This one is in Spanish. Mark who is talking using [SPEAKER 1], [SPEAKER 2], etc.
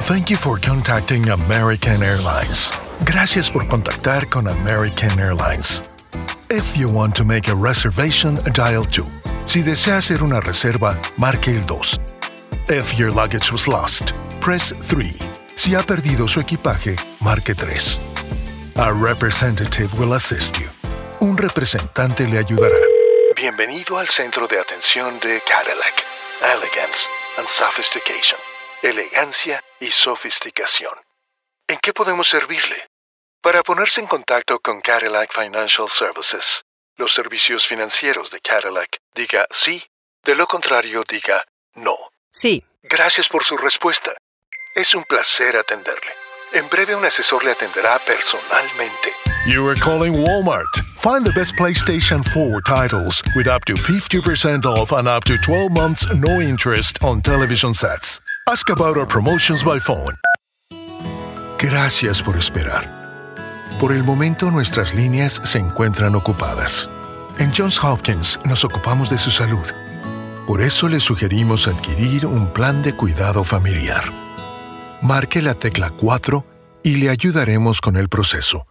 [SPEAKER 1] Thank you for contacting American Airlines. Gracias por contactar con American Airlines. If you want to make a reservation, dial 2. Si desea hacer una reserva, marque el 2. If your luggage was lost, press 3. Si ha perdido su equipaje, marque 3. A representative will assist you. Un representante le ayudará. Bienvenido al centro de atención de Cadillac. Elegance and Sophistication. Elegancia y sofisticación. ¿En qué podemos servirle? Para ponerse en contacto con Cadillac Financial Services, los servicios financieros de Cadillac, diga sí, de lo contrario diga no.
[SPEAKER 2] Sí.
[SPEAKER 1] Gracias por su respuesta. Es un placer atenderle. En breve un asesor le atenderá personalmente. You are calling Walmart. Find the best PlayStation 4 titles with up to 50% off and up to 12 months no interest on television sets. Ask about our promotions by phone. Gracias por esperar. Por el momento nuestras líneas se encuentran ocupadas. En Johns Hopkins nos ocupamos de su salud. Por eso le sugerimos adquirir un plan de cuidado familiar. Marque la tecla 4 y le ayudaremos con el proceso.